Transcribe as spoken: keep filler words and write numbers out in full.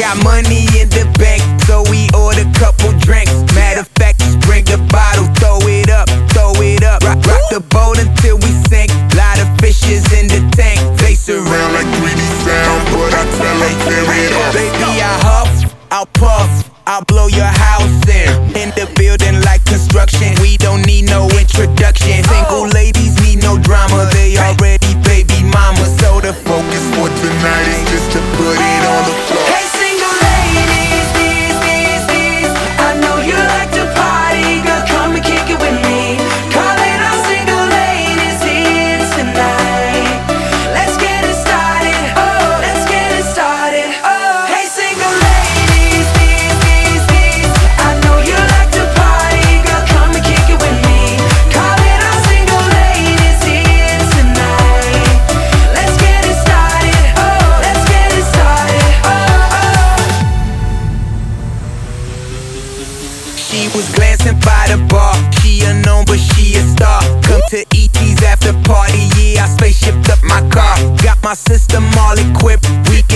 got money in the bank, so we order couple drinks. Matter of fact, just bring the bottle, throw it up, throw it up. Rock, rock the boat until we sink. Lot of fishes in the tank. They surround like three D sound, but I tell them clear it up. Baby, I huff, I'll puff, I'll blow your house in. In the building like construction, we don't need no introduction. Single ladies need no drama, they already baby mama. So the focus for tonight is just to put it on the floor. Hey single ladies, these, these, these, I know you like to party, girl, come and kick it with me. Call it all single ladies here tonight. Let's get it started, oh, let's get it started, oh. Hey single ladies, these, these, these, I know you like to party, girl, come and kick it with me. Call it all single ladies here tonight. Let's get it started, oh, let's get it started, oh, oh. She was glancing by the bar. She unknown, but she a star. Come to E T's after party. Yeah, I spaceshipped up my car. Got my system all equipped. We can